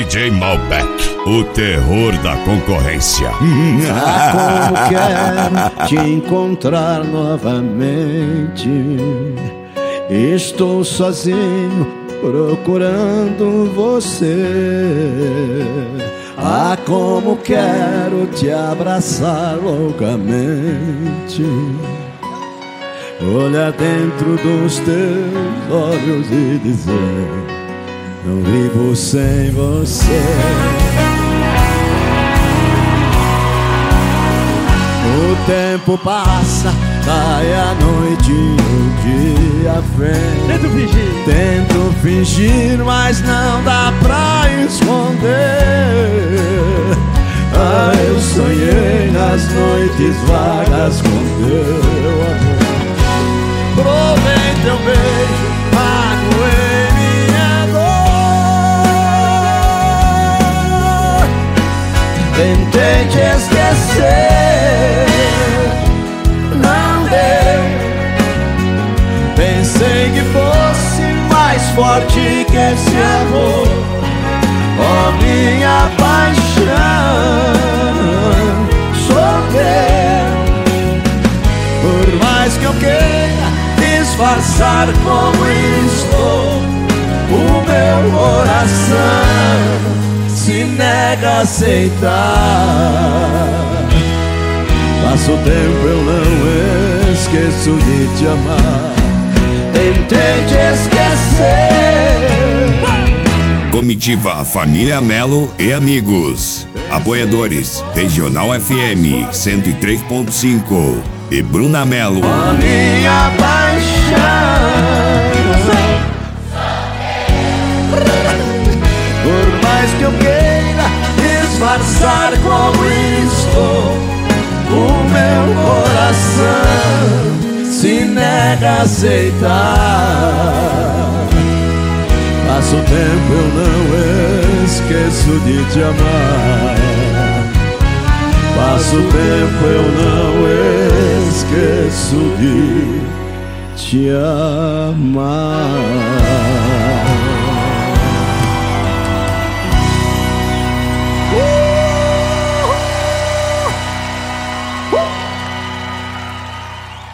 DJ Malbec, o terror da concorrência. Como quero te encontrar novamente. Estou sozinho procurando você. Ah, como quero te abraçar loucamente. Olhar dentro dos teus olhos e dizer: não vivo sem você. O tempo passa, vai a noite e o dia vem. Tento fingir, mas não dá pra esconder. Ah, eu sonhei nas noites vagas com teu amor. Provei teu beijo, magoei minha dor. Tentei te esquecer, não deu. Pensei que fosse mais forte que esse amor. Oh, minha paixão, sou teu. Por mais que eu queira disfarçar como estou, o meu coração se nega a aceitar. Passa o tempo, eu não esqueço de te amar. Tentei te esquecer. Comitiva Família Melo e amigos. Apoiadores: Regional FM 103.5 e Bruna Melo. A minha paixão, por mais que eu queira disfarçar como estou, o meu coração se nega a aceitar. Passa o tempo, eu não esqueço de te amar. Passa o tempo, eu não esqueço de te amar.